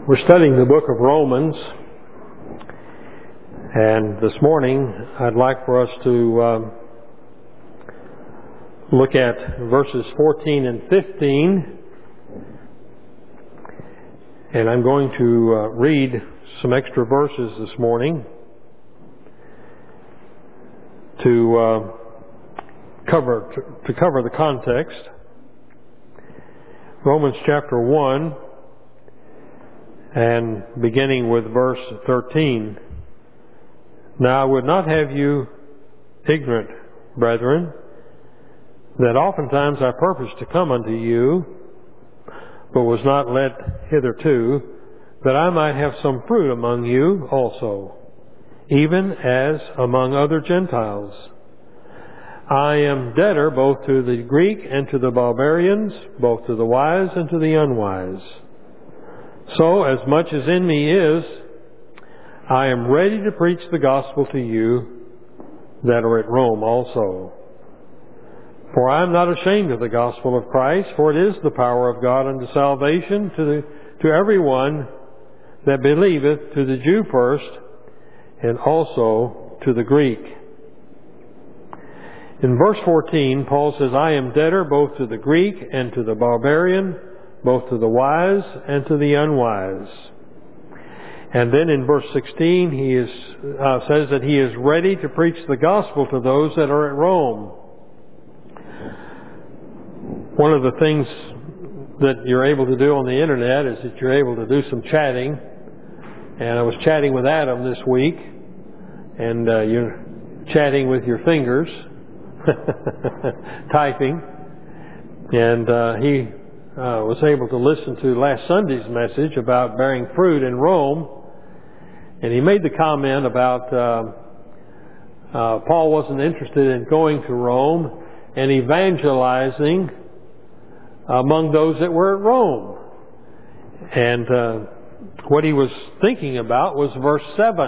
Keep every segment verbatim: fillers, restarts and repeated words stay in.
We're studying the book of Romans, and this morning I'd like for us to um, look at verses fourteen and fifteen, and I'm going to uh, read some extra verses this morning to uh, cover to, to cover the context. Romans chapter one, and beginning with verse thirteen. Now I would not have you ignorant, brethren, that oftentimes I purposed to come unto you, but was not led hitherto, that I might have some fruit among you also, even as among other Gentiles. I am debtor both to the Greek and to the barbarians, both to the wise and to the unwise. So, as much as in me is, I am ready to preach the gospel to you that are at Rome also. For I am not ashamed of the gospel of Christ, for it is the power of God unto salvation to the, to everyone that believeth, to the Jew first, and also to the Greek. In verse fourteen, Paul says, I am debtor both to the Greek and to the barbarian, both to the wise and to the unwise. And then in verse sixteen, he is, uh, says that he is ready to preach the gospel to those that are at Rome. One of the things that you're able to do on the internet is that you're able to do some chatting. And I was chatting with Adam this week, and uh, you're chatting with your fingers, typing, and uh, he Uh, was able to listen to last Sunday's message about bearing fruit in Rome, and he made the comment about uh, uh, Paul wasn't interested in going to Rome and evangelizing among those that were at Rome. And uh, what he was thinking about was verse seven.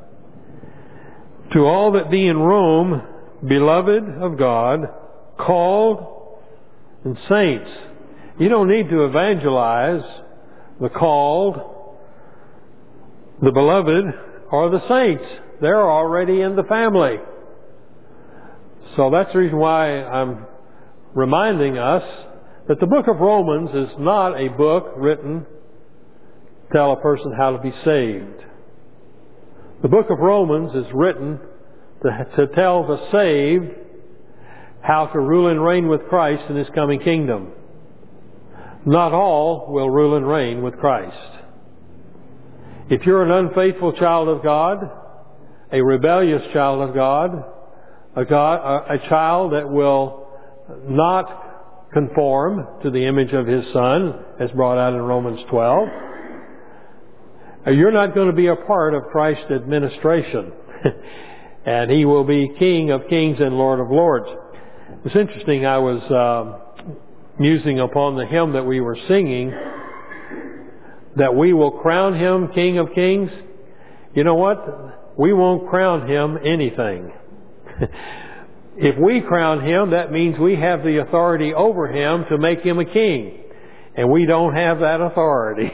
To all that be in Rome, beloved of God, called and saints. You don't need to evangelize the called, the beloved, or the saints. They're already in the family. So that's the reason why I'm reminding us that the book of Romans is not a book written to tell a person how to be saved. The book of Romans is written to, to tell the saved how to rule and reign with Christ in His coming kingdom. Not all will rule and reign with Christ. If you're an unfaithful child of God, a rebellious child of God, a, God, a, a child that will not conform to the image of His Son, as brought out in Romans twelve, you're not going to be a part of Christ's administration. And He will be King of kings and Lord of lords. It's interesting, I was Uh, musing upon the hymn that we were singing, that we will crown Him King of Kings. You know what? We won't crown Him anything. If we crown Him, that means we have the authority over Him to make Him a king. And we don't have that authority.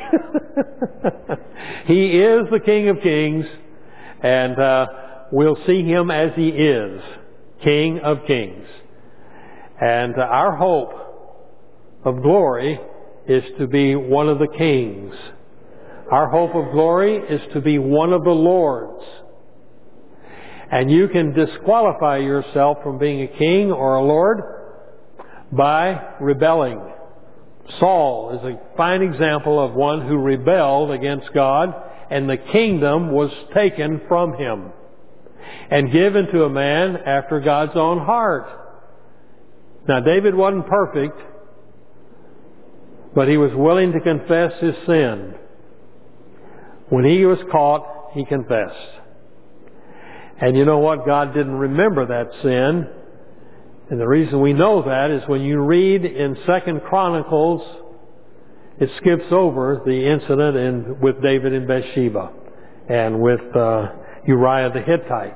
He is the King of Kings, and uh, we'll see Him as He is, King of Kings. And uh, our hope of glory is to be one of the kings. Our hope of glory is to be one of the lords. And you can disqualify yourself from being a king or a lord by rebelling. Saul is a fine example of one who rebelled against God, and the kingdom was taken from him and given to a man after God's own heart. Now, David wasn't perfect, but he was willing to confess his sin. When he was caught, he confessed. And you know what? God didn't remember that sin. And the reason we know that is when you read in Second Chronicles, it skips over the incident in, with David and Bathsheba and with uh, Uriah the Hittite.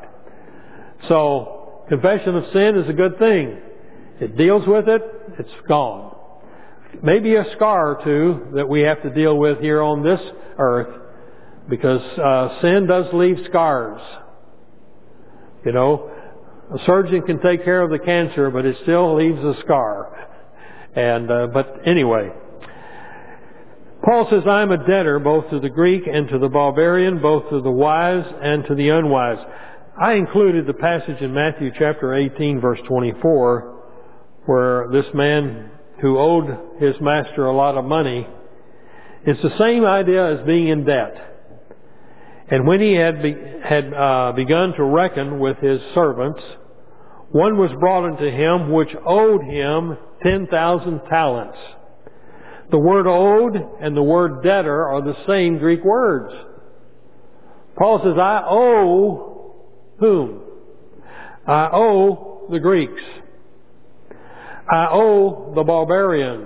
So, confession of sin is a good thing. It deals with it, it's gone. maybe a scar or two that we have to deal with here on this earth, because uh, sin does leave scars. You know, a surgeon can take care of the cancer, but it still leaves a scar. And uh, but anyway, Paul says, I am a debtor both to the Greek and to the barbarian, both to the wise and to the unwise. I included the passage in Matthew chapter eighteen, verse twenty-four, where this man who owed his master a lot of money, it's the same idea as being in debt. And when he had be, had uh, begun to reckon with his servants, one was brought unto him which owed him ten thousand talents. The word owed and the word debtor are the same Greek words. Paul says, I owe whom? I owe the Greeks. I owe the barbarians.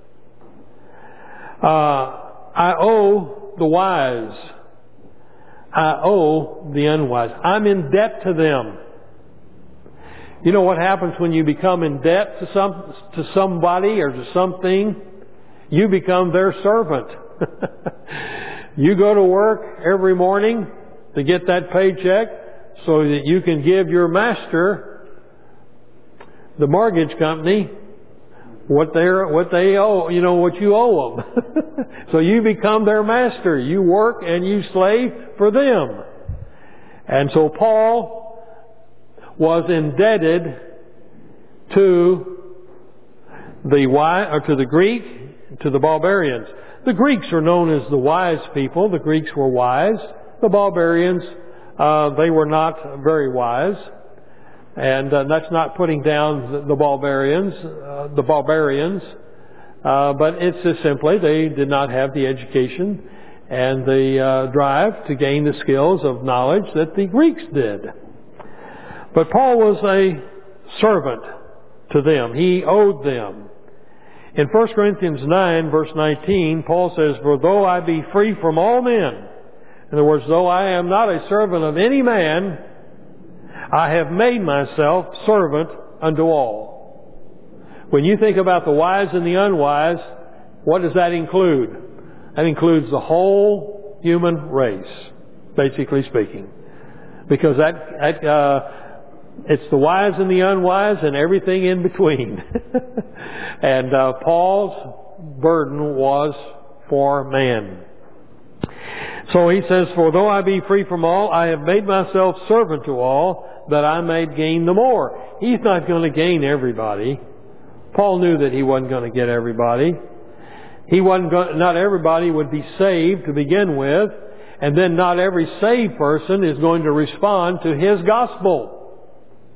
Uh, I owe the wise. I owe the unwise. I'm in debt to them. You know what happens when you become in debt to some to somebody or to something? You become their servant. You go to work every morning to get that paycheck so that you can give your master, the mortgage company, what they what they owe, you know, what you owe them. So you become their master. You work and you slave for them. And so Paul was indebted to the wise, or to the Greek, to the barbarians. The Greeks are known as the wise people. The Greeks were wise. The barbarians, uh, they were not very wise. And uh, that's not putting down the, the barbarians, uh, the barbarians, uh, but it's just simply they did not have the education and the uh, drive to gain the skills of knowledge that the Greeks did. But Paul was a servant to them. He owed them. In First Corinthians nine, verse nineteen, Paul says, For though I be free from all men, in other words, though I am not a servant of any man, I have made myself servant unto all. When you think about the wise and the unwise, what does that include? That includes the whole human race, basically speaking. Because that, that uh, it's the wise and the unwise and everything in between. And uh, Paul's burden was for man. So he says, For though I be free from all, I have made myself servant to all, that I may gain the more. He's not going to gain everybody. Paul knew that he wasn't going to get everybody. He wasn't going, not everybody would be saved to begin with, and then not every saved person is going to respond to his gospel.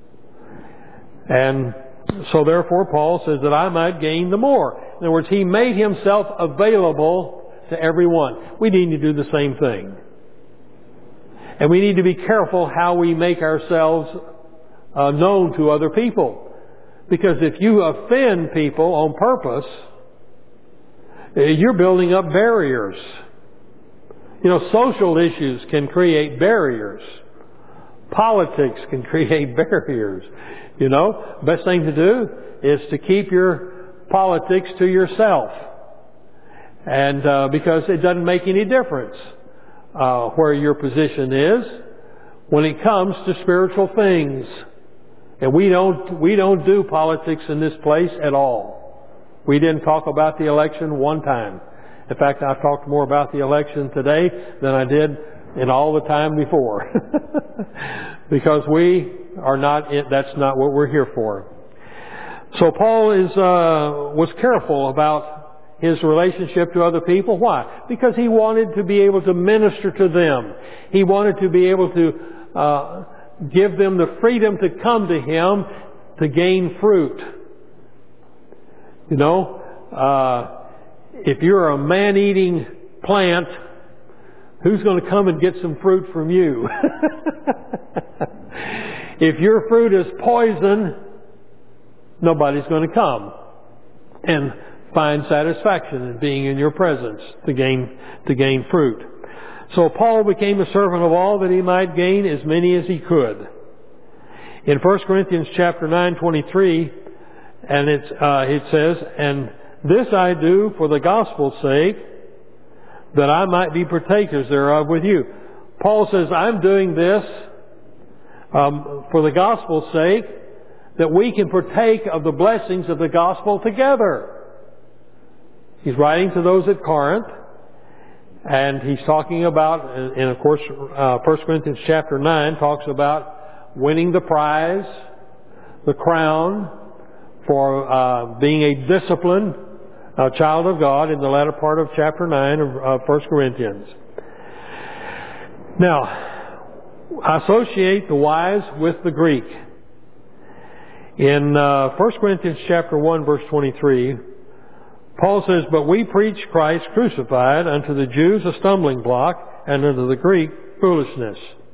And so therefore Paul says that I might gain the more. In other words, he made himself available to everyone. We need to do the same thing. And we need to be careful how we make ourselves uh, known to other people. Because if you offend people on purpose, you're building up barriers. You know, social issues can create barriers. Politics can create barriers. You know, best thing to do is to keep your politics to yourself. And uh, because it doesn't make any difference uh, where your position is when it comes to spiritual things. And we don't we don't do politics in this place at all. We didn't talk about the election one time. In fact, I talked more about the election today than I did in all the time before. Because we are not, that's not what we're here for. So Paul is uh, was careful about his relationship to other people. Why? Because he wanted to be able to minister to them. He wanted to be able to uh, give them the freedom to come to him to gain fruit. You know, uh, if you're a man-eating plant, who's going to come and get some fruit from you? If your fruit is poison, nobody's going to come and find satisfaction in being in your presence to gain to gain fruit. So Paul became a servant of all that he might gain as many as he could. In First Corinthians chapter nine twenty-three, and it's uh, it says, and This I do for the gospel's sake, that I might be partakers thereof with you. Paul says, I'm doing this um, for the gospel's sake, that we can partake of the blessings of the gospel together. He's writing to those at Corinth, and he's talking about, and of course, uh, First Corinthians chapter nine talks about winning the prize, the crown, for uh, being a disciplined uh, child of God in the latter part of chapter nine of uh, First Corinthians. Now, associate the wise with the Greek. In uh, First Corinthians chapter one, verse twenty-three, Paul says, "But we preach Christ crucified, unto the Jews a stumbling block, and unto the Greek foolishness."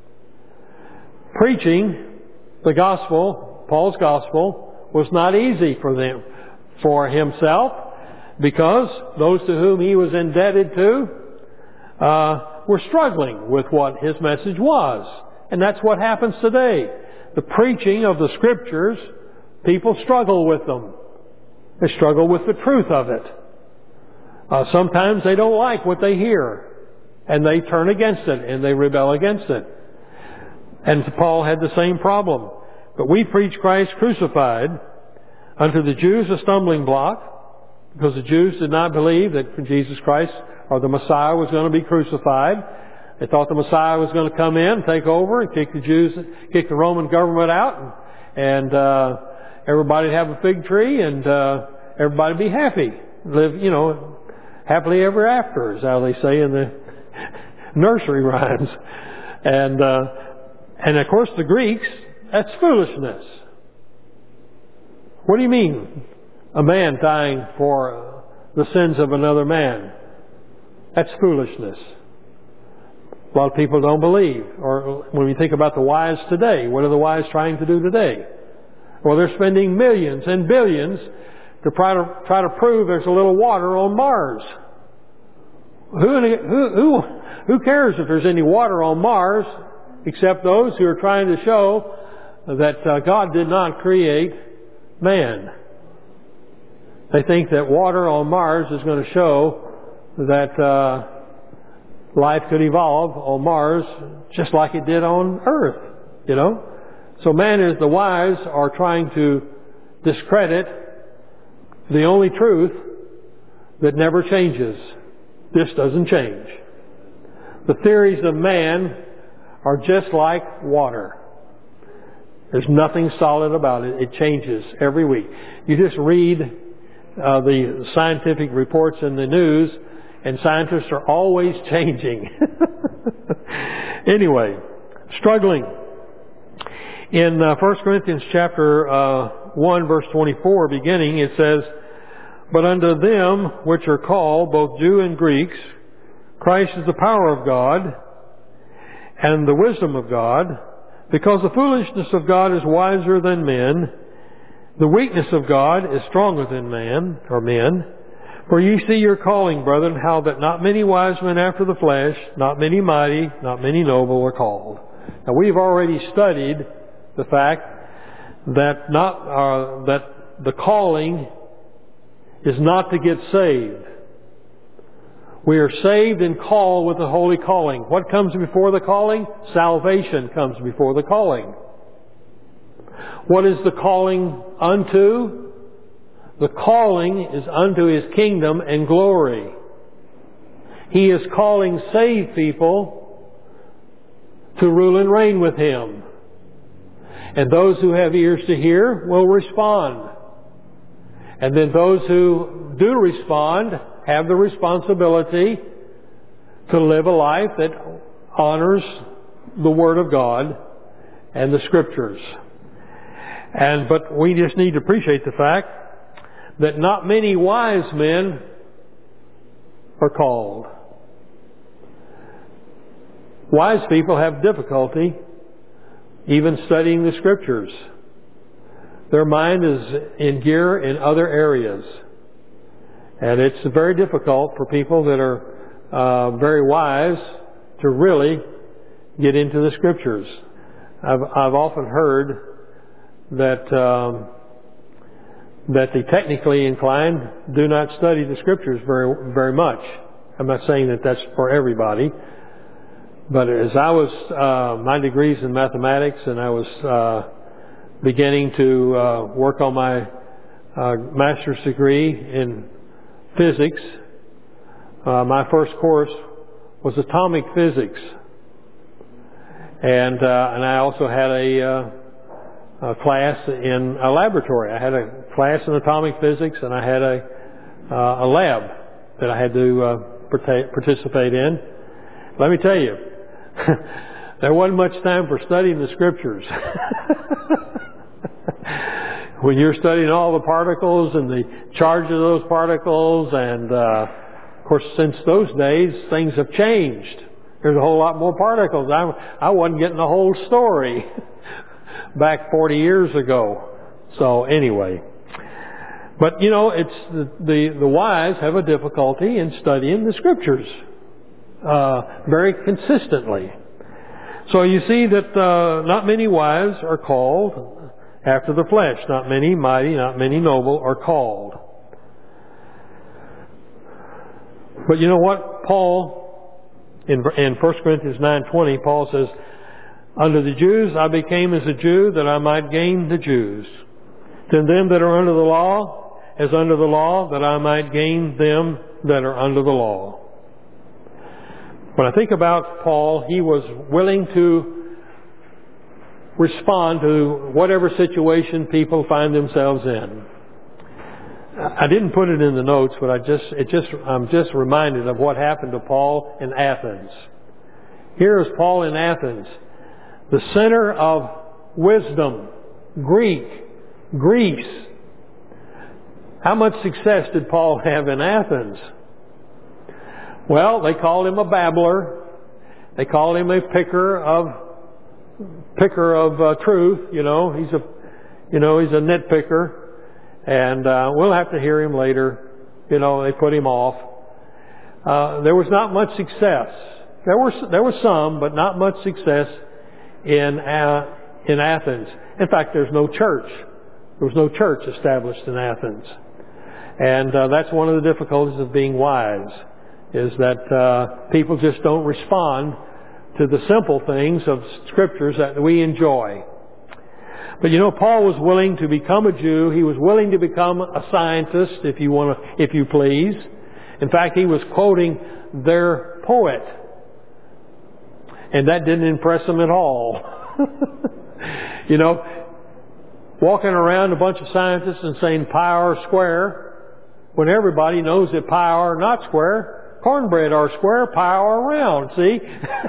Preaching the gospel, Paul's gospel, was not easy for them, for himself, because those to whom he was indebted to uh, were struggling with what his message was. And that's what happens today. The preaching of the Scriptures, people struggle with them. They struggle with the truth of it. Uh, sometimes they don't like what they hear, and they turn against it, and they rebel against it. And Paul had the same problem. "But we preach Christ crucified, unto the Jews a stumbling block," because the Jews did not believe that Jesus Christ or the Messiah was going to be crucified. They thought the Messiah was going to come in, take over, and kick the Jews, kick the Roman government out, and uh, everybody'd have a fig tree, and uh, everybody'd be happy, live, you know, happily ever after, is how they say in the nursery rhymes. And uh, and of course, the Greeks, that's foolishness. What do you mean, a man dying for the sins of another man? That's foolishness. A lot of people don't believe. Or when we think about the wise today, what are the wise trying to do today? Well, they're spending millions and billions to try to, try to prove there's a little water on Mars. Who, who, who, who cares if there's any water on Mars, except those who are trying to show that uh, God did not create man. They think that water on Mars is going to show that uh, life could evolve on Mars just like it did on Earth, you know. So man is, the wise are trying to discredit the only truth that never changes. This doesn't change. The theories of man are just like water. There's nothing solid about it. It changes every week. You just read uh, the scientific reports in the news, and scientists are always changing. Anyway, struggling. In uh, First Corinthians chapter uh, one, verse twenty-four, beginning, it says, "But unto them which are called, both Jew and Greeks, Christ is the power of God, and the wisdom of God, because the foolishness of God is wiser than men, the weakness of God is stronger than man," or men. "For ye see your calling, brethren, how that not many wise men after the flesh, not many mighty, not many noble are called." Now we've already studied the fact that not uh, that the calling is not to get saved. We are saved and called with the holy calling. What comes before the calling? Salvation comes before the calling. What is the calling unto? The calling is unto His kingdom and glory. He is calling saved people to rule and reign with Him. And those who have ears to hear will respond. And then those who do respond have the responsibility to live a life that honors the Word of God and the Scriptures. And but we just need to appreciate the fact that not many wise men are called. Wise people have difficulty even studying the Scriptures. Their mind is in gear in other areas. And it's very difficult for people that are uh, very wise to really get into the Scriptures. I've, I've often heard that um, that the technically inclined do not study the Scriptures very, very much. I'm not saying that that's for everybody. But as I was, uh, my degree's in mathematics, and I was uh, beginning to uh, work on my uh, master's degree in physics, uh, my first course was atomic physics. And uh, and I also had a, uh, a class in a laboratory. I had a class in atomic physics, and I had a uh, a lab that I had to uh, parta- participate in. Let me tell you, there wasn't much time for studying the Scriptures. When you're studying all the particles and the charge of those particles, and uh, of course, since those days, things have changed. There's a whole lot more particles. I, I wasn't getting the whole story back forty years ago. So anyway, but you know, it's the the, the wise have a difficulty in studying the Scriptures uh, very consistently. So you see that uh, not many wise are called after the flesh. Not many mighty, not many noble are called. But you know what? Paul, in, in First Corinthians nine twenty, Paul says, "Unto the Jews I became as a Jew, that I might gain the Jews. To them that are under the law, as under the law, that I might gain them that are under the law." When I think about Paul, he was willing to respond to whatever situation people find themselves in. I didn't put it in the notes, but I just, it just, I'm just reminded of what happened to Paul in Athens. Here is Paul in Athens, the center of wisdom, Greek, Greece. How much success did Paul have in Athens? Well, they called him a babbler. They called him a picker of picker of uh, truth. You know, he's a you know he's a nitpicker, and uh, we'll have to hear him later. You know, they put him off. Uh, there was not much success. There were there was some, but not much success in uh, in Athens. In fact, there's no church. There was no church established in Athens, and uh, that's one of the difficulties of being wise. Is that uh, people just don't respond to the simple things of Scriptures that we enjoy. But you know, Paul was willing to become a Jew. He was willing to become a scientist, if you want to, if you please. In fact, he was quoting their poet, and that didn't impress him at all. You know, walking around a bunch of scientists and saying pi r square, when everybody knows that pi r not square. Cornbread are square, pi are round, see?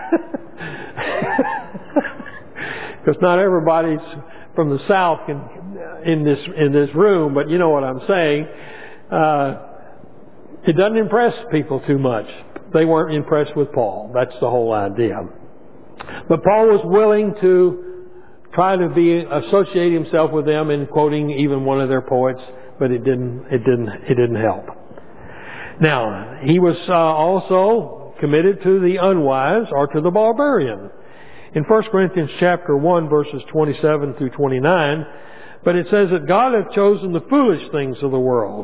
Because not everybody's from the South can, in this in this room, but you know what I'm saying. Uh, it doesn't impress people too much. They weren't impressed with Paul. That's the whole idea. But Paul was willing to try to be associate himself with them in quoting even one of their poets, but it didn't it didn't it didn't help. Now, he was uh, also committed to the unwise or to the barbarian. In First Corinthians chapter one, verses twenty-seven through twenty-nine, but it says that God hath chosen the foolish things of the world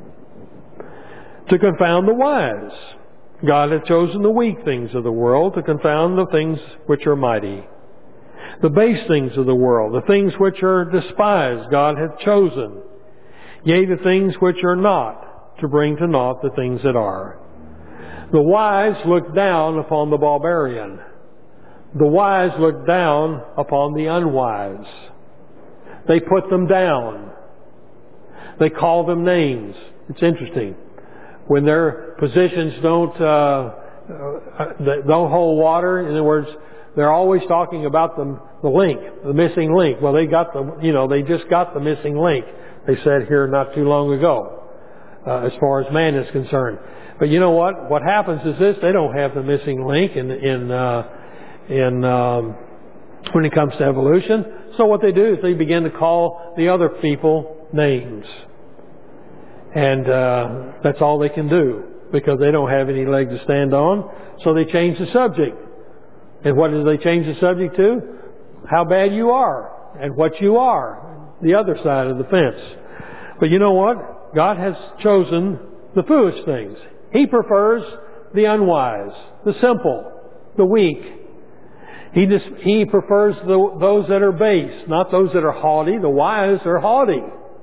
to confound the wise. God hath chosen the weak things of the world to confound the things which are mighty. The base things of the world, the things which are despised, God hath chosen. Yea, the things which are not, to bring to naught the things that are. The wise look down upon the barbarian. The wise look down upon the unwise. They put them down. They call them names. It's interesting. When their positions don't uh, don't hold water, in other words, they're always talking about the the link, the missing link. Well, they got the you know they just got the missing link. They said here not too long ago. Uh, as far as man is concerned. But you know what? What happens is this, they don't have the missing link in, in, uh, in, um, when it comes to evolution. So what they do is they begin to call the other people names. And, uh, that's all they can do because they don't have any leg to stand on. So they change the subject. And what do they change the subject to? How bad you are and what you are. The other side of the fence. But you know what? God has chosen the foolish things. He prefers the unwise, the simple, the weak. He just, He prefers the, those that are base, not those that are haughty. The wise are haughty.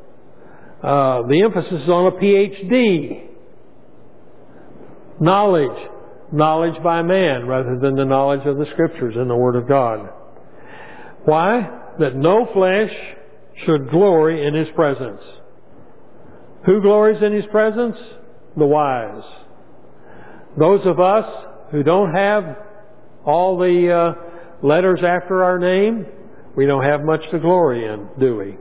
Uh, the emphasis is on a P H D. Knowledge. Knowledge by man rather than the knowledge of the Scriptures and the Word of God. Why? That no flesh should glory in His presence. Who glories in His presence? The wise. Those of us who don't have all the uh, letters after our name, we don't have much to glory in, do we?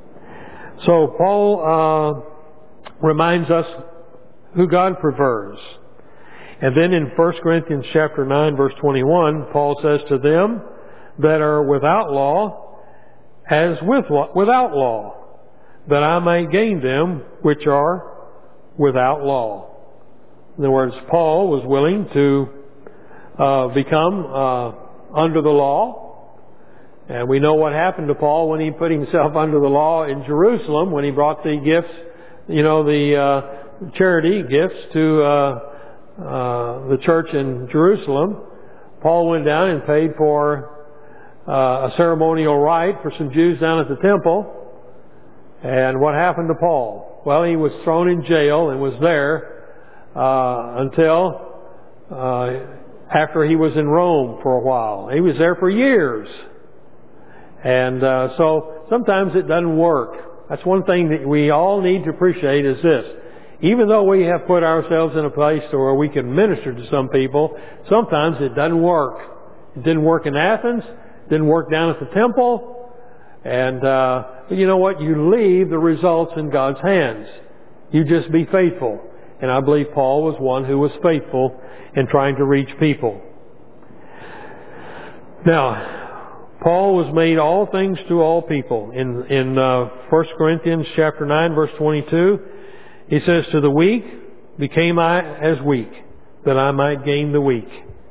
So Paul uh, reminds us who God prefers. And then in First Corinthians chapter nine, verse twenty-one, Paul says to them that are without law, as with law, without law, that I may gain them which are without law. In other words, Paul was willing to uh, become uh, under the law. And we know what happened to Paul when he put himself under the law in Jerusalem, when he brought the gifts, you know, the uh, charity gifts to uh, uh, the church in Jerusalem. Paul went down and paid for uh, a ceremonial rite for some Jews down at the temple. And what happened to Paul? Well, he was thrown in jail and was there uh, until uh, after he was in Rome for a while. He was there for years. And uh, so sometimes it doesn't work. That's one thing that we all need to appreciate is this. Even though we have put ourselves in a place where we can minister to some people, sometimes it doesn't work. It didn't work in Athens. It didn't work down at the temple. And uh, you know what? You leave the results in God's hands. You just be faithful. And I believe Paul was one who was faithful in trying to reach people. Now, Paul was made all things to all people. In in uh, First Corinthians chapter nine, verse twenty-two, he says, "To the weak became I as weak, that I might gain the weak.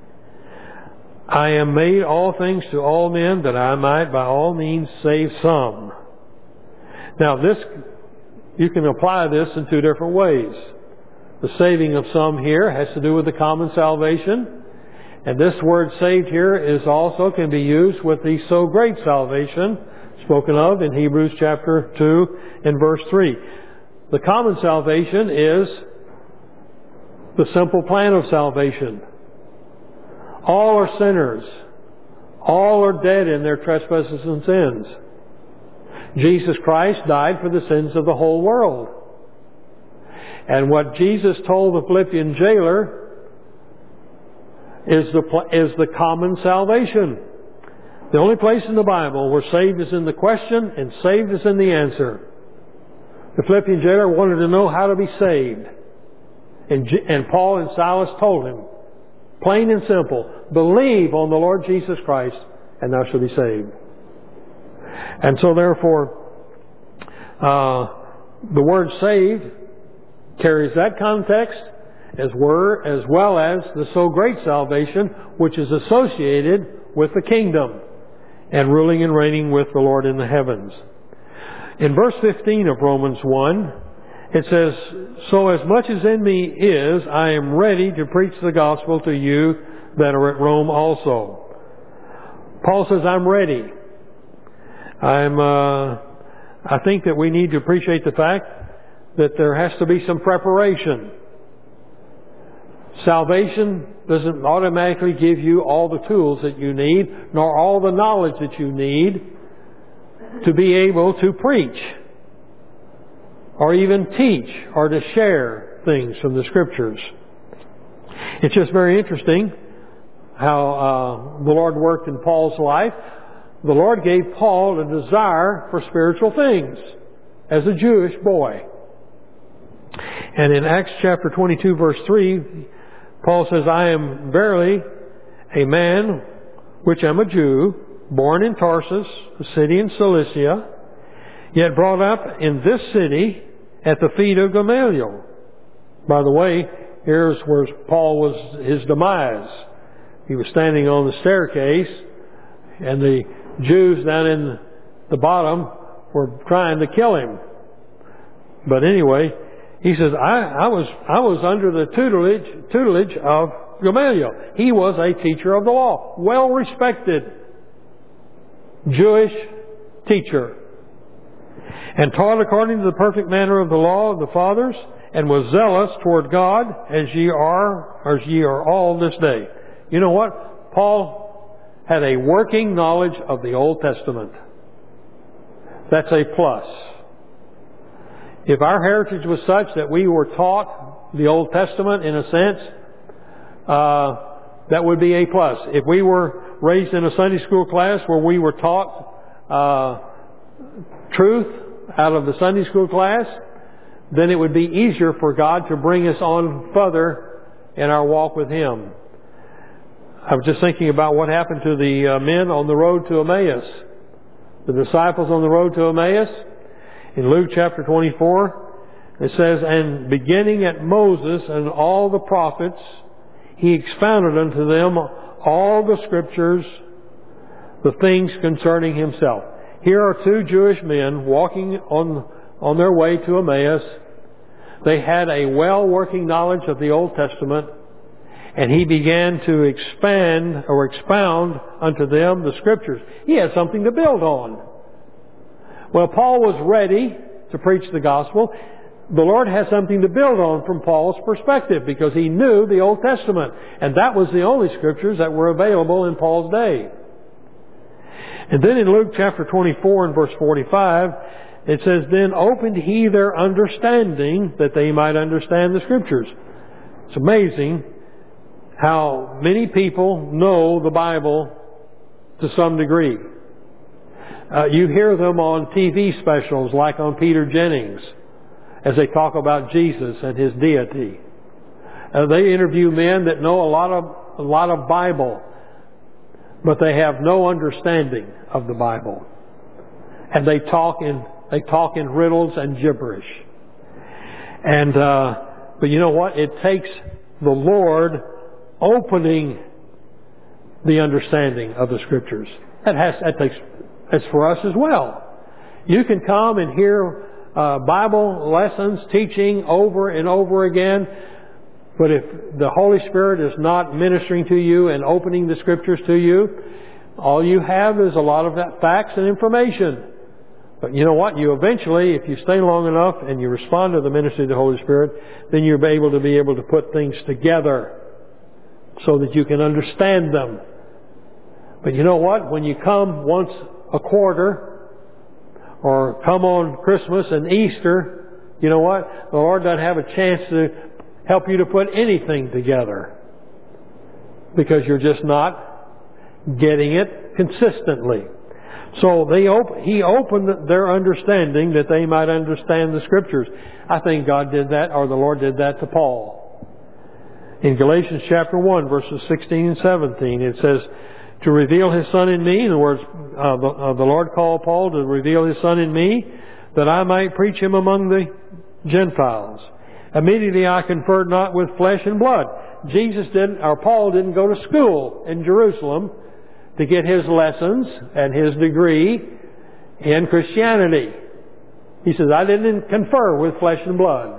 I am made all things to all men, that I might by all means save some." Now this, you can apply this in two different ways. The saving of some here has to do with the common salvation. And this word saved here is also can be used with the so great salvation spoken of in Hebrews chapter two and verse three. The common salvation is the simple plan of salvation. All are sinners. All are dead in their trespasses and sins. Jesus Christ died for the sins of the whole world. And what Jesus told the Philippian jailer is the, is the common salvation. The only place in the Bible where saved is in the question and saved is in the answer. The Philippian jailer wanted to know how to be saved. And, and Paul and Silas told him, plain and simple, believe on the Lord Jesus Christ and thou shalt be saved. And so therefore, uh, the word saved carries that context as, were, as well as the so great salvation, which is associated with the kingdom and ruling and reigning with the Lord in the heavens. In verse fifteen of Romans one, it says, "So as much as in me is, I am ready to preach the gospel to you that are at Rome also." Paul says, I'm ready. I'm, uh, I think that we need to appreciate the fact that there has to be some preparation. Salvation doesn't automatically give you all the tools that you need, nor all the knowledge that you need to be able to preach, or even teach, or to share things from the Scriptures. It's just very interesting how uh, the Lord worked in Paul's life. The Lord gave Paul a desire for spiritual things as a Jewish boy. And in Acts chapter twenty-two, verse three, Paul says, "I am verily a man which am a Jew, born in Tarsus, a city in Cilicia, yet brought up in this city at the feet of Gamaliel." By the way, here's where Paul was his demise. He was standing on the staircase, and the Jews down in the bottom were trying to kill him. But anyway, he says, I, I was I was under the tutelage tutelage of Gamaliel. He was a teacher of the law, well respected Jewish teacher, and taught according to the perfect manner of the law of the fathers, and was zealous toward God, as ye are, as ye are all this day. You know what? Paul had a working knowledge of the Old Testament. That's a plus. If our heritage was such that we were taught the Old Testament in a sense, uh, that would be a plus. If we were raised in a Sunday school class where we were taught uh, truth out of the Sunday school class, then it would be easier for God to bring us on further in our walk with Him. I was just thinking about what happened to the uh, men on the road to Emmaus. The disciples on the road to Emmaus. In Luke chapter twenty-four, it says, and beginning at Moses and all the prophets, He expounded unto them all the Scriptures, the things concerning Himself. Here are two Jewish men walking on, on their way to Emmaus. They had a well-working knowledge of the Old Testament, and He began to expand or expound unto them the Scriptures. He had something to build on. Well, Paul was ready to preach the gospel. The Lord has something to build on from Paul's perspective because he knew the Old Testament. And that was the only Scriptures that were available in Paul's day. And then in Luke chapter twenty-four and verse forty-five, it says, then opened He their understanding that they might understand the Scriptures. It's amazing how many people know the Bible to some degree. Uh, you hear them on T V specials like on Peter Jennings as they talk about Jesus and His deity. Uh, they interview men that know a lot of a lot of Bible, but they have no understanding of the Bible, and they talk in they talk in riddles and gibberish. And uh, but you know what? It takes the Lord opening the understanding of the Scriptures. That has that takes. It's for us as well. You can come and hear uh, Bible lessons, teaching over and over again, but if the Holy Spirit is not ministering to you and opening the Scriptures to you, all you have is a lot of that facts and information. But you know what? You eventually, if you stay long enough and you respond to the ministry of the Holy Spirit, then you're able to be able to put things together so that you can understand them. But you know what? When you come once a quarter, or come on Christmas and Easter, you know what? The Lord doesn't have a chance to help you to put anything together because you're just not getting it consistently. So they op- He opened their understanding that they might understand the Scriptures. I think God did that, or the Lord did that to Paul. In Galatians chapter one, verses sixteen and seventeen, it says, to reveal His Son in me. In other words, uh, the, uh, the Lord called Paul to reveal His Son in me, that I might preach Him among the Gentiles. Immediately I conferred not with flesh and blood. Jesus didn't, or Paul didn't go to school in Jerusalem to get his lessons and his degree in Christianity. He says, I didn't confer with flesh and blood.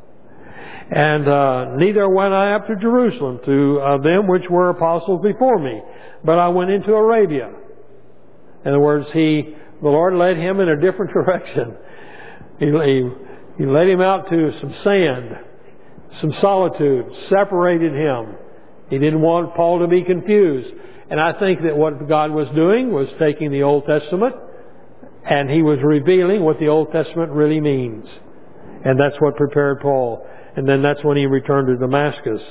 And uh, neither went I up to Jerusalem to uh, them which were apostles before me, but I went into Arabia. In other words, he, the Lord led him in a different direction. He, he, he led him out to some sand, some solitude, separated him. He didn't want Paul to be confused. And I think that what God was doing was taking the Old Testament and He was revealing what the Old Testament really means. And that's what prepared Paul. And then that's when he returned to Damascus.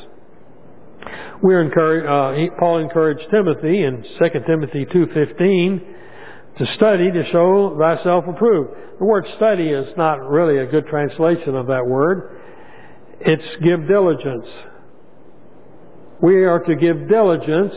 We're encouraged, uh, he, Paul encouraged Timothy in Second Timothy two fifteen to study to show thyself approved. The word study is not really a good translation of that word. It's give diligence. We are to give diligence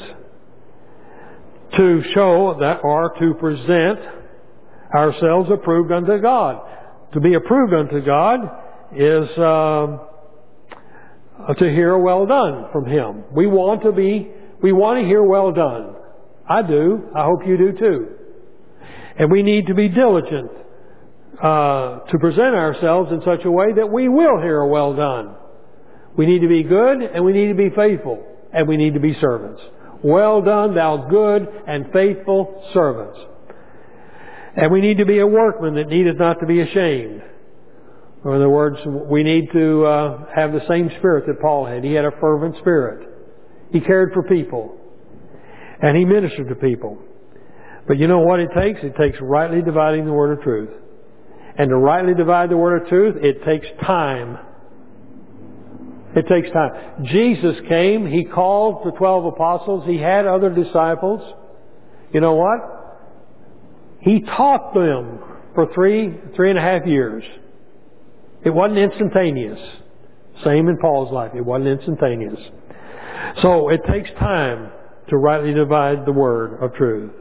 to show that, or to present ourselves approved unto God. To be approved unto God is um, to hear well done from Him. We want to be, we want to hear well done. I do. I hope you do too. And we need to be diligent uh, to present ourselves in such a way that we will hear a well done. We need to be good and we need to be faithful and we need to be servants. Well done, thou good and faithful servants. And we need to be a workman that needeth not to be ashamed. Or in other words, we need to uh, have the same spirit that Paul had. He had a fervent spirit. He cared for people. And he ministered to people. But you know what it takes? It takes rightly dividing the word of truth. And to rightly divide the word of truth, it takes time. It takes time. Jesus came. He called the twelve apostles. He had other disciples. You know what? He taught them for three, three and a half years. It wasn't instantaneous. Same in Paul's life. It wasn't instantaneous. So it takes time to rightly divide the word of truth.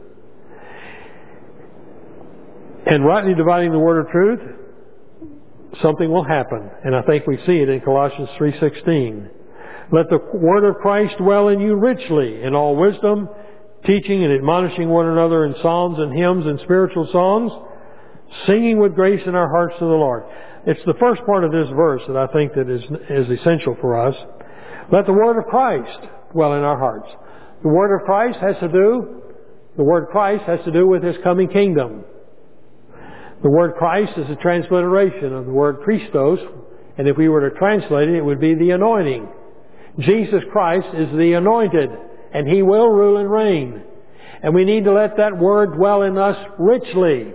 And rightly dividing the word of truth, something will happen. And I think we see it in Colossians three sixteen. Let the word of Christ dwell in you richly in all wisdom, teaching and admonishing one another in psalms and hymns and spiritual songs, singing with grace in our hearts to the Lord. It's the first part of this verse that I think that is, is essential for us. Let the word of Christ dwell in our hearts. The word of Christ has to do, the word Christ has to do with His coming kingdom. The word Christ is a transliteration of the word Christos, and if we were to translate it, it would be the anointing. Jesus Christ is the anointed, and He will rule and reign. And we need to let that word dwell in us richly.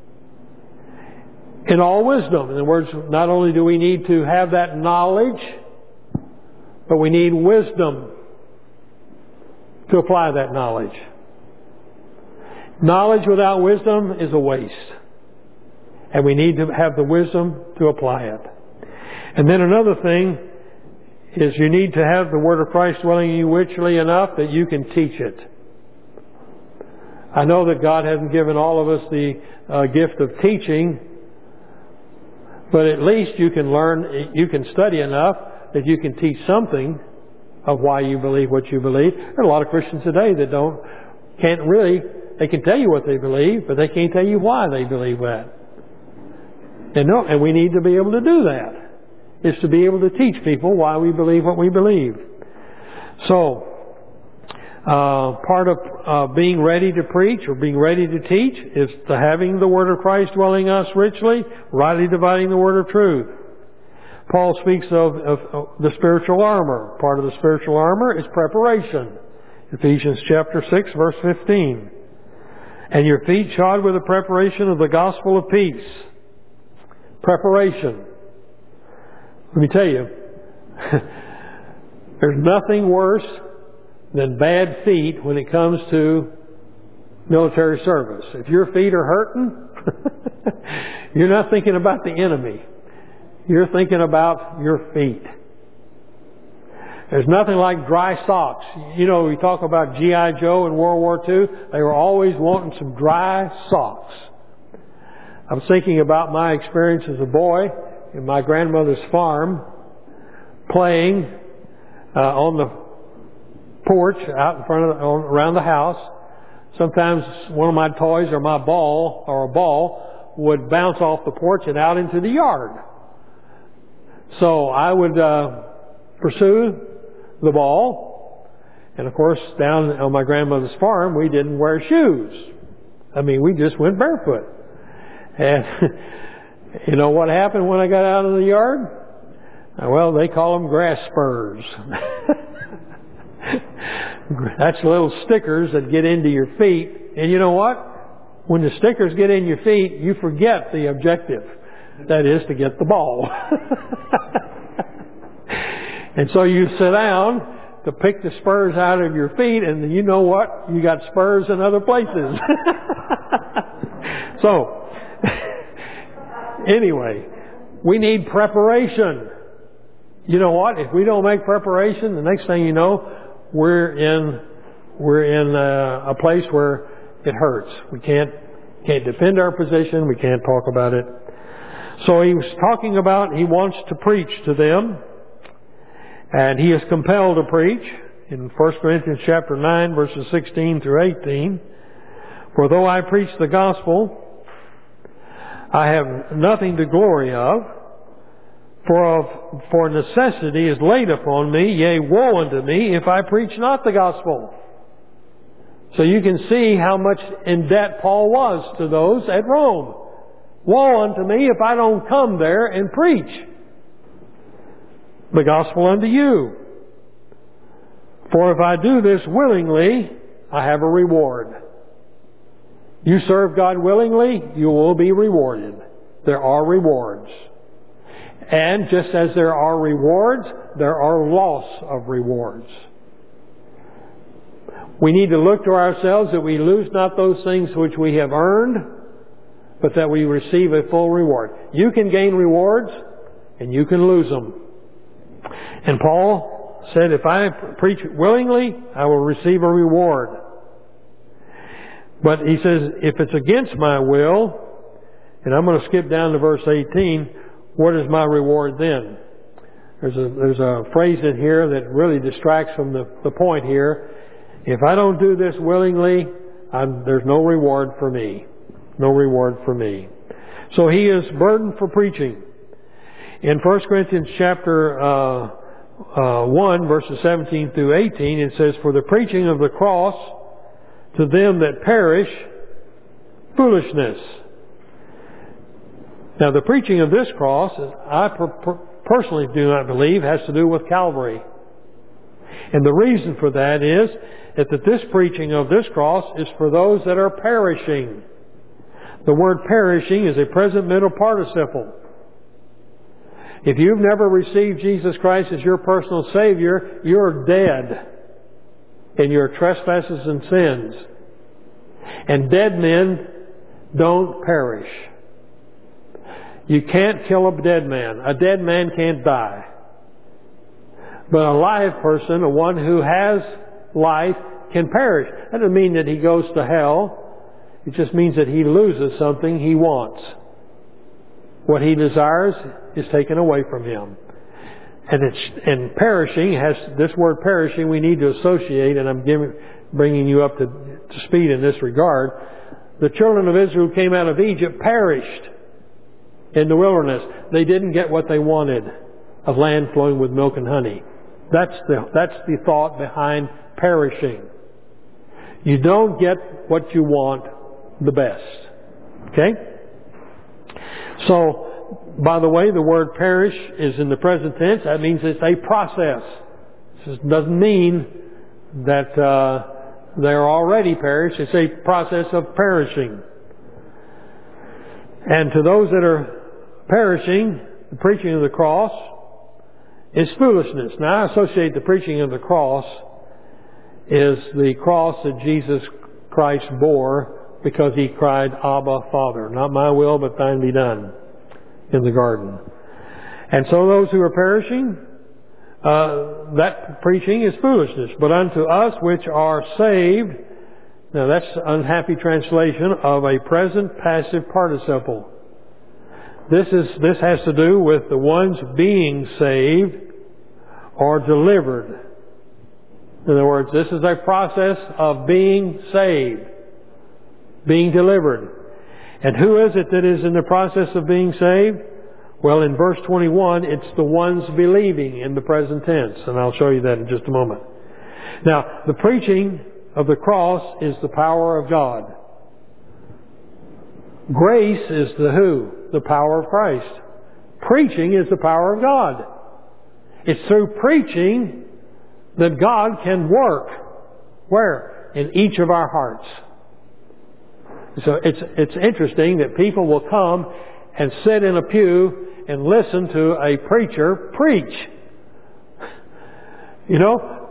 In all wisdom. In other words, not only do we need to have that knowledge, but we need wisdom to apply that knowledge. Knowledge without wisdom is a waste. And we need to have the wisdom to apply it. And then another thing is you need to have the Word of Christ dwelling in you richly enough that you can teach it. I know that God hasn't given all of us the uh, gift of teaching, but at least you can learn, you can study enough that you can teach something of why you believe what you believe. There are a lot of Christians today that don't, can't really, they can tell you what they believe, but they can't tell you why they believe that. And no, and we need to be able to do that. Is to be able to teach people why we believe what we believe. So, uh, part of uh, being ready to preach or being ready to teach is to having the Word of Christ dwelling us richly, rightly dividing the Word of truth. Paul speaks of, of, of the spiritual armor. Part of the spiritual armor is preparation. Ephesians chapter six, verse fifteen. And your feet shod with the preparation of the gospel of peace. Preparation. Let me tell you, there's nothing worse than bad feet when it comes to military service. If your feet are hurting, you're not thinking about the enemy. You're thinking about your feet. There's nothing like dry socks. You know, we talk about G I Joe in World War Two. They were always wanting some dry socks. I was thinking about my experience as a boy in my grandmother's farm, playing uh, on the porch out in front of the, on, around the house. Sometimes one of my toys or my ball or a ball would bounce off the porch and out into the yard. So I would uh, pursue the ball, and of course down on my grandmother's farm we didn't wear shoes. I mean, we just went barefoot. And you know what happened when I got out of the yard? Well, they call them grass spurs. That's little stickers that get into your feet. And you know what? When the stickers get in your feet, you forget the objective. That is to get the ball. And so you sit down to pick the spurs out of your feet, and you know what? You got spurs in other places. So, anyway, we need preparation. You know what? If we don't make preparation, the next thing you know, we're in we're in a, a place where it hurts. We can't can't defend our position. We can't talk about it. So he was talking about he wants to preach to them, and he is compelled to preach in First Corinthians chapter nine, verses sixteen through eighteen. For though I preach the gospel, I have nothing to glory of, for of, for necessity is laid upon me, yea, woe unto me, if I preach not the gospel. So you can see how much in debt Paul was to those at Rome. Woe unto me if I don't come there and preach the gospel unto you. For if I do this willingly, I have a reward. You serve God willingly, you will be rewarded. There are rewards. And just as there are rewards, there are loss of rewards. We need to look to ourselves that we lose not those things which we have earned, but that we receive a full reward. You can gain rewards, and you can lose them. And Paul said, if I preach willingly, I will receive a reward. But he says, if it's against my will, and I'm going to skip down to verse eighteen, what is my reward then? There's a, there's a phrase in here that really distracts from the, the point here. If I don't do this willingly, I'm, there's no reward for me. No reward for me. So he is burdened for preaching. In First Corinthians chapter uh, uh, one, verses seventeen through eighteen, it says, for the preaching of the cross to them that perish, foolishness. Now the preaching of this cross, I per- per- personally do not believe, has to do with Calvary. And the reason for that is that this preaching of this cross is for those that are perishing. The word perishing is a present middle participle. If you've never received Jesus Christ as your personal Savior, you're dead in your trespasses and sins. And dead men don't perish. You can't kill a dead man. A dead man can't die. But a live person, a one who has life, can perish. That doesn't mean that he goes to hell. It just means that he loses something he wants. What he desires is taken away from him. And it's, and perishing has, this word perishing we need to associate, and I'm giving, bringing you up to, to speed in this regard. The children of Israel who came out of Egypt perished in the wilderness. They didn't get what they wanted, a land flowing with milk and honey. That's the, that's the thought behind perishing. You don't get what you want the best. Okay? So, by the way, the word perish is in the present tense. That means it's a process. This doesn't mean that uh, they're already perished. It's a process of perishing. And to those that are perishing, the preaching of the cross is foolishness. Now, I associate the preaching of the cross is the cross that Jesus Christ bore because He cried, Abba, Father. Not my will, but thine be done, in the garden. And so those who are perishing, uh, that preaching is foolishness. But unto us which are saved, now that's an unhappy translation of a present passive participle. This is, this has to do with the ones being saved or delivered. In other words, this is a process of being saved, being delivered. And who is it that is in the process of being saved? Well, in verse twenty-one, it's the ones believing in the present tense. And I'll show you that in just a moment. Now, the preaching of the cross is the power of God. Grace is the who? The power of Christ. Preaching is the power of God. It's through preaching that God can work. Where? In each of our hearts. So it's, it's interesting that people will come and sit in a pew and listen to a preacher preach. You know,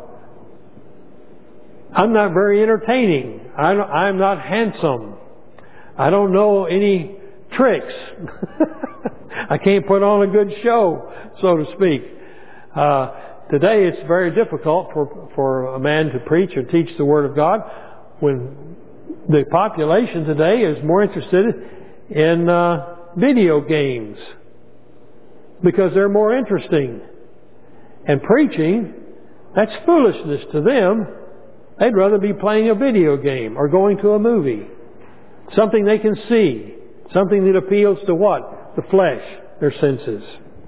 I'm not very entertaining. I don't, I'm not handsome. I don't know any tricks. I can't put on a good show, so to speak. Uh, today it's very difficult for, for a man to preach or teach the Word of God when the population today is more interested in uh, video games because they're more interesting. And preaching, that's foolishness to them. They'd rather be playing a video game or going to a movie. Something they can see. Something that appeals to what? The flesh, their senses.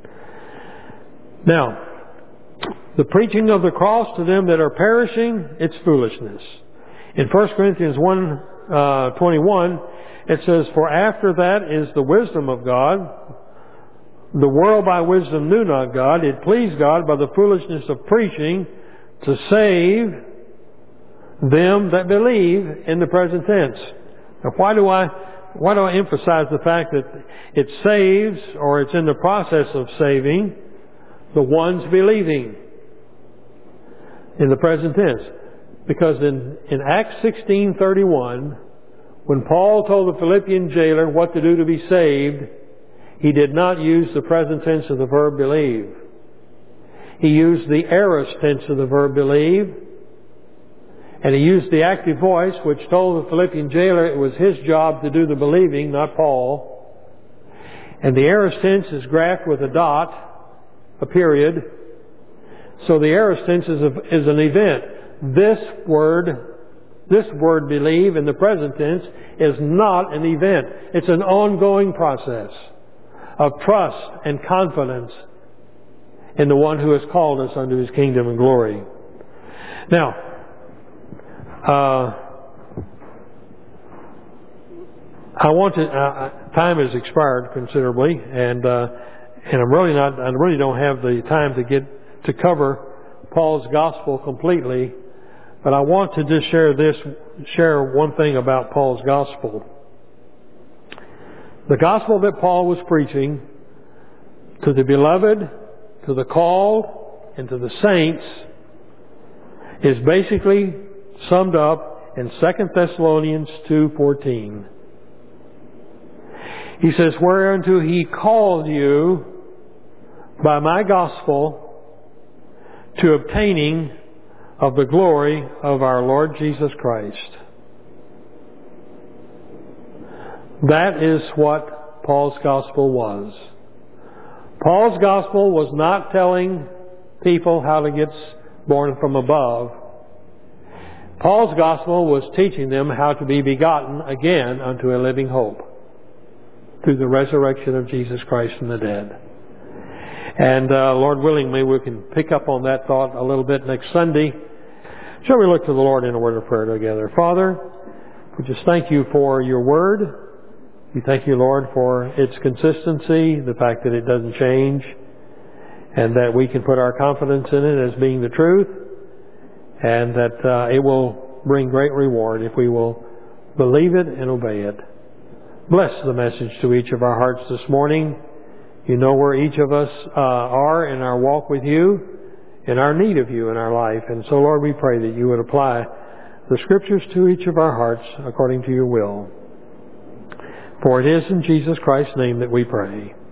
Now, the preaching of the cross to them that are perishing, it's foolishness. In First Corinthians one twenty-one, it says, "For after that is the wisdom of God. The world by wisdom knew not God. It pleased God by the foolishness of preaching to save them that believe," in the present tense. Now, why do I why do I emphasize the fact that it saves, or it's in the process of saving, the ones believing in the present tense? Because in, in Acts sixteen thirty-one, when Paul told the Philippian jailer what to do to be saved, he did not use the present tense of the verb believe. He used the aorist tense of the verb believe, and he used the active voice, which told the Philippian jailer it was his job to do the believing, not Paul. And the aorist tense is graphed with a dot, a period. So the aorist tense is, a, is an event. This word, this word believe in the present tense is not an event. It's an ongoing process of trust and confidence in the one who has called us unto His kingdom and glory. Now, uh, I want to. Uh, time has expired considerably, and uh, and I'm really not. I really don't have the time to get to cover Paul's gospel completely. But I want to just share this, share one thing about Paul's gospel. The gospel that Paul was preaching to the beloved, to the called, and to the saints is basically summed up in Second Thessalonians two fourteen. He says, "Whereunto He called you by my gospel to obtaining of the glory of our Lord Jesus Christ." That is what Paul's gospel was. Paul's gospel was not telling people how to get born from above. Paul's gospel was teaching them how to be begotten again unto a living hope through the resurrection of Jesus Christ from the dead. And uh, Lord willing, maybe we can pick up on that thought a little bit next Sunday. Shall we look to the Lord in a word of prayer together? Father, we just thank You for Your word. We thank You, Lord, for its consistency, the fact that it doesn't change, and that we can put our confidence in it as being the truth, and that uh, it will bring great reward if we will believe it and obey it. Bless the message to each of our hearts this morning. You know where each of us uh, are in our walk with You, in our need of You in our life. And so, Lord, we pray that You would apply the Scriptures to each of our hearts according to Your will. For it is in Jesus Christ's name that we pray.